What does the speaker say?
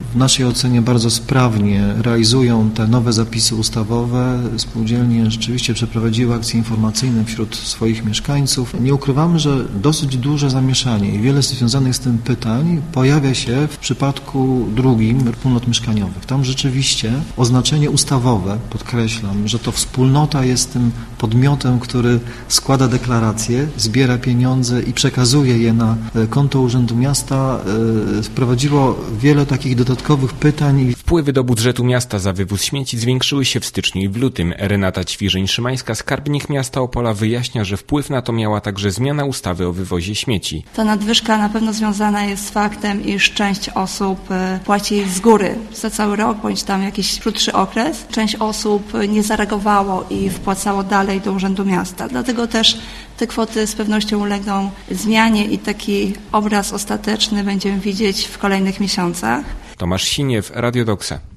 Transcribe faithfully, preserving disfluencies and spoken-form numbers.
w naszej ocenie bardzo sprawnie realizują te nowe zapisy ustawowe. Spółdzielnie rzeczywiście przeprowadziły akcje informacyjne wśród swoich mieszkańców. Nie ukrywamy, że dosyć duże zamieszanie i wiele związanych z tym pytań pojawia się w przypadku drugim wspólnot mieszkaniowych. Tam rzeczywiście oznaczenie ustawowe, podkreślam, że to wspólnota jest tym podmiotem, który składa deklaracje, zbiera pieniądze i przekazuje je na konto Urzędu Miasta, wprowadziło wiele takich dodatkowych pytań. Wpływy do budżetu miasta za wywóz śmieci zwiększyły się w styczniu i w lutym. Renata Ćwirzeń-Szymańska, skarbnik miasta Opola, wyjaśnia, że wpływ na to miała także zmiana ustawy o wywozie śmieci. Ta nadwyżka na pewno związana jest z faktem, iż część osób płaci z góry za cały rok, bądź tam jakiś krótszy okres. Część osób nie zareagowało i wpłacało dalej do Urzędu Miasta. Dlatego też te kwoty z pewnością ulegną zmianie i taki obraz ostateczny będziemy widzieć w kolejnych miesiącach. Tomasz Siniew, Radio Doksa.